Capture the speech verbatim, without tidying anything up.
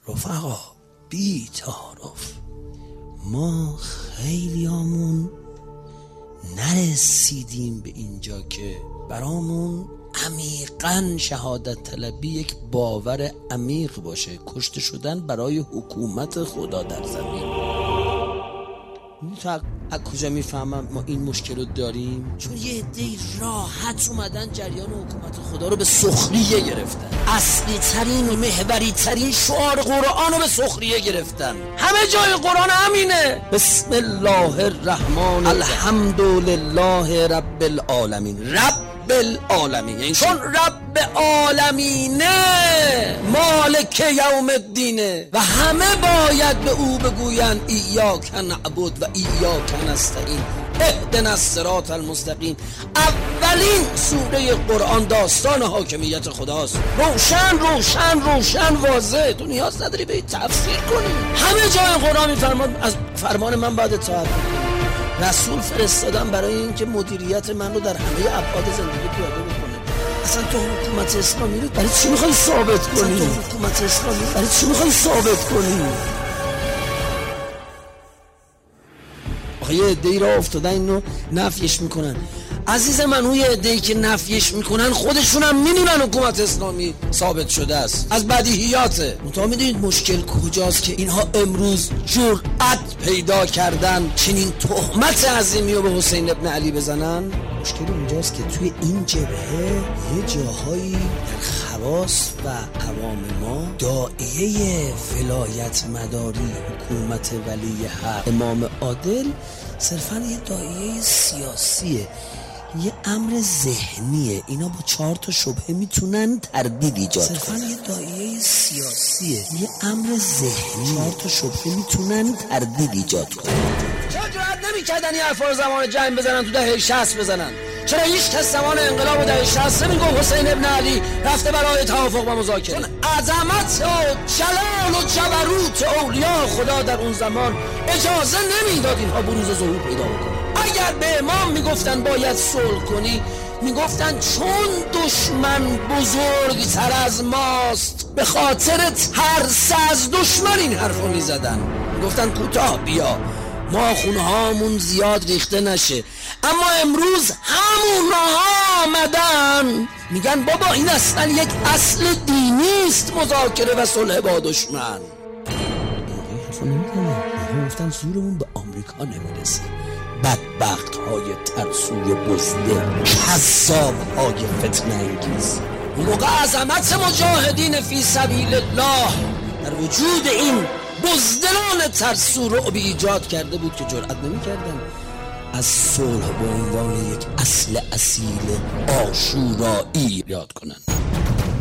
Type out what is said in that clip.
رفقا بی تعارف ما خیلیامون نرسیدیم به اینجا که برامون عمیقاً شهادت طلبی یک باور عمیق باشه، کشته شدن برای حکومت خدا در زمین. از کجا میفهمم ما این مشکل رو داریم؟ چون یه عده‌ای راحت اومدن جریان حکومت خدا رو به سخریه گرفتن، اصلی ترین و محوری ترین شعار قرآن رو به سخریه گرفتن. همه جای قرآن همینه، بسم الله الرحمن الحمدلله رب العالمین. رب بالعالمین یعنی چون رب عالمینه، مالک یوم الدینه و همه باید به او بگویند ایاک نعبد و ایاک نستعین اهدنا الصراط المستقیم. اولین سوره قرآن داستان حاکمیت خداست، روشن روشن روشن واضح، تو نیاز نداری به تفسیر کنی. همه جای قرآن میفرماد از فرمان من باید اطاعت کنی. رسول فرستادم برای اینکه مدیریت من رو در همه ابعاد زندگی پیاده بکنه. اصلا تو حکومت اسلامی رو برای چی میخوای ثابت کنی؟ تو حکومت اسلامی برای چی میخوای ثابت کنی؟ آخه یه عده‌ای را افتادن اینو نفیش میکنن. عزیز من اون یه عده‌ای که نفیش میکنن خودشون هم میدونن حکومت اسلامی ثابت شده است، از بدیهیاته. منتها میدونید مشکل کجاست که اینها امروز جرأت پیدا کردن چنین تهمت عظیمی رو به حسین ابن علی بزنن؟ مشکل اونجاست که توی این جبهه یه جاهایی در خواص و عوام ما داعیه ولایت مداری حکومت ولی حق امام عادل صرفا یه داعیه سیاسیه، یه امر ذهنیه. اینا با چهار تا شبهه میتونن تردید ایجاد کنن. صرفا یه داعیه سیاسیه، یه امر ذهنی، چهار تا شبهه میتونن تردید ایجاد کنن. چرا جرأت نمی‌کردن یه حرفا رو زمان جنگ بزنن، تو دهه شصت بزنن؟ چرا هیچ کس زمان انقلاب و دهه شصت نمیگفت حسین ابن علی رفته برای توافق و مذاکره؟ چون عظمت و جلال و جبروت اولیاء خدا در اون زمان اجازه نمیداد اینها بروز ظهور پیدا بکنن. اگر به امام میگفتن باید صلح کنی، میگفتن چون دشمن بزرگتر از ماست، به خاطر ترس از دشمن این حرفو میزدن. میگفتن کوتاه بیا، ما خونه هامون زیاد ریخته نشه. اما امروز همون ها آمدن میگن بابا این اصلا یک اصل دینی است مذاکره و صلح با دشمن. این حرفو نمیزنن، این گفتن زورمون به آمریکا نمیرسه. بدبخت های ترسوی بزده، کذاب های فتنه انگیز. اون موقع عظمت مجاهدین فی سبیل الله در وجود این بزدلان ترسو رعب ایجاد کرده بود که جرأت نمی کردن از صلح به عنوان یک اصل اصیل آشورایی یاد کنن.